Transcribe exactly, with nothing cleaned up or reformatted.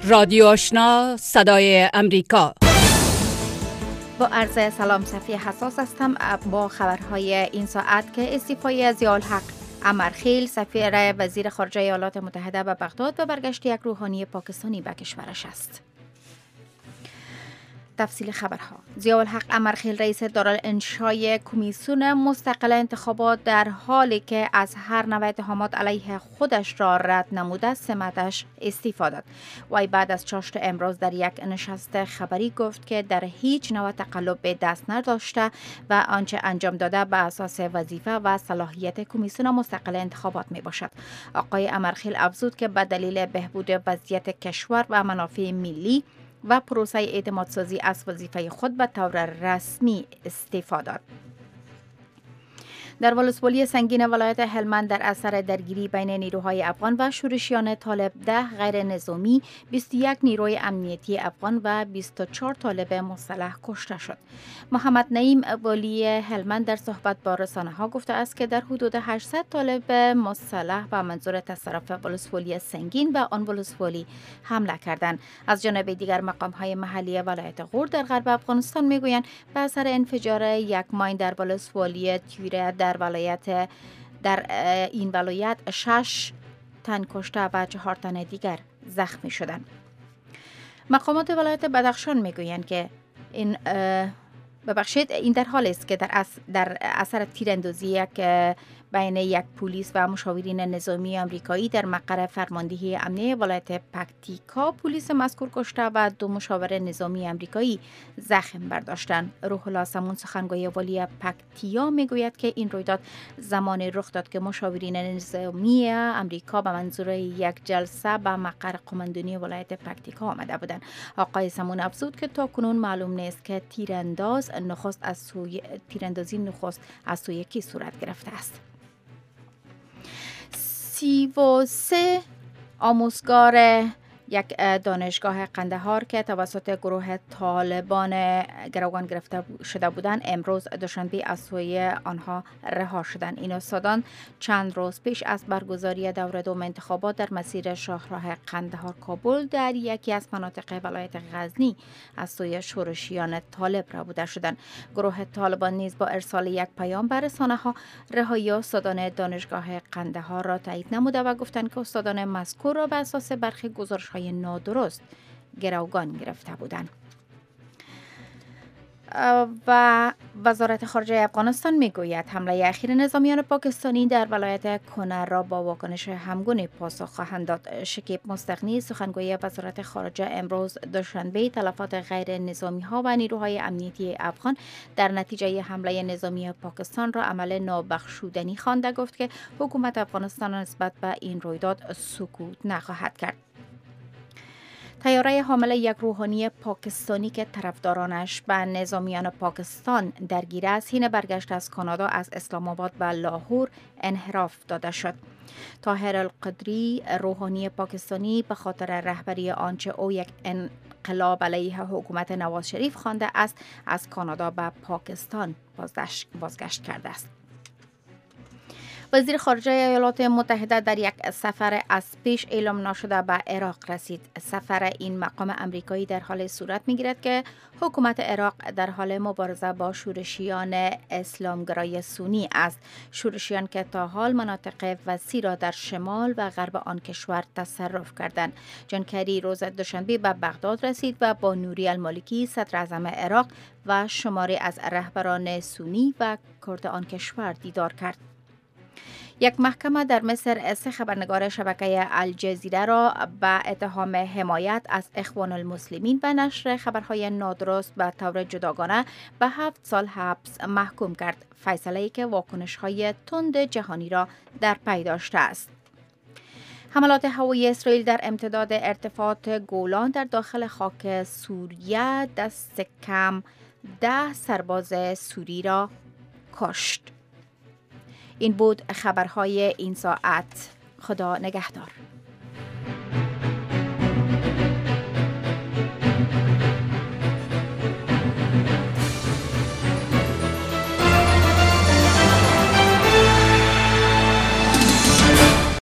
رادیو آشنا صدای امریکا. با عرض سلام، صفی حساس هستم با خبرهای این ساعت که استعفای ضیاءالحق امرخیل سفیر وزیر خارجه ایالات متحده به بغداد و برگشت یک روحانی پاکستانی به کشورش است. تفصیل خبرها: ضیاءالحق امرخیل رئیس دارالانشای کمیسیون مستقل انتخابات در حالی که از هر نوع اتهامات علیه خودش را رد نموده سمتش استعفا داد. وی بعد از چاشت امروز در یک نشست خبری گفت که در هیچ نوع تقلب به دست نداشته و آنچه انجام داده به اساس وظیفه و صلاحیت کمیسیون مستقل انتخابات می باشد. آقای امرخیل افزود که به دلیل بهبود وضعیت کشور و منافع ملی و پروسه اعتمادسازی از وظیفه خود به طور رسمی استعفا داد. در ولسوالی سنگین ولایت هلمند در اثر درگیری بین نیروهای افغان و شورشیان طالب ده غیر نظامی، بیست و یک نیروی امنیتی افغان و بیست و چهار طالب مسلح کشته شد. محمد نعیم والی هلمند در صحبت با رسانه‌ها گفته است که در حدود هشتصد طالب مسلح با منظور تصرف ولسوالی سنگین به آن ولسوالی حمله کردند. از جانب دیگر مقام‌های محلی ولایت غور در غرب افغانستان میگویند به اثر انفجار یک ماین در ولسوالی تیره در ولایت در این ولایت شش تن کشته و چهار تن دیگر زخمی شدند. مقامات ولایت بدخشان میگویند که این ببخشید این در حالی است که در, اث در اثر تیراندازی یک بین یک پلیس و مشاورین نظامی آمریکایی در مقر فرماندهی امنیه ولایت پکتیکا پلیس مذکور کشته و دو مشاور نظامی آمریکایی زخم برداشتند. روح الله سمون سخنگوی والی پکتیا میگوید که این رویداد زمانی رخ داد که مشاورین نظامی آمریکا به منظور یک جلسه به مقر قماندانی ولایت پکتیکا آمده بودند. آقای سمون افزود که تاکنون معلوم نیست که تیرانداز نخست از سوی تیراندازی نخست از سوی کی صورت گرفته است. سی و سه آموزگار یک دانشگاه قندهار که توسط گروه طالبان گروگان گرفته شده بودند امروز دوشنبه از سوی آنها رها شدند. این استادان چند روز پیش از برگزاری دوره دوم انتخابات در مسیر شاهراه قندهار کابل در یکی از مناطق ولایت غزنی از سوی شورشیان طالب ربوده شدند. گروه طالبان نیز با ارسال یک پیام بر رسانه‌ها رهایی استادان دانشگاه قندهار را تایید نموده و گفتند که استادان مذکور را به اساس برخی گزارش های نادرست گروگان گرفته بودند. و وزارت خارجه افغانستان میگوید حمله اخیر نظامیان پاکستانی در ولایت کنر را با واکنش همگون پاسخ خواهند داد. شکیب مستغنی سخنگوی وزارت خارجه امروز دوشنبه تلفات غیر نظامی ها و نیروهای امنیتی افغان در نتیجه حمله نظامی پاکستان را عمل نابخشودنی خوانده. گفت که حکومت افغانستان نسبت به این رویداد سکوت نخواهد کرد. طیاره حامل یک روحانی پاکستانی که طرفدارانش به نظامیان پاکستان درگیر است حین برگشت از کانادا از اسلام آباد به لاهور انحراف داده شد. طاهر القدری روحانی پاکستانی به خاطر رهبری آنچه او یک انقلاب علیه حکومت نواز شریف خوانده است از کانادا به پاکستان بازگشت کرده است. وزیر خارجه ایالات متحده در یک سفر از پیش اعلام نشده به عراق رسید. سفر این مقام امریکایی در حال صورت می‌گیرد که حکومت عراق در حال مبارزه با شورشیان اسلامگرای سنی است. شورشیان که تا حال مناطق وسیع را در شمال و غرب آن کشور تصرف کردند. جان کری روز دوشنبه به بغداد رسید و با نوری المالکی صدر اعظم عراق و شماری از رهبران سنی و کرد آن کشور دیدار کرد. یک محکمه در مصر سه خبرنگار شبکه الجزیره را به اتهام حمایت از اخوان المسلمین و نشر خبرهای نادرست به طور جداگانه به هفت سال حبس محکوم کرد. فیصله‌ای که واکنش‌های تند جهانی را در پی داشته است. حملات هوایی اسرائیل در امتداد ارتفاعات گولان در داخل خاک سوریه دست کم ده سرباز سوری را کشت. این بود خبرهای این ساعت. خدا نگهدار.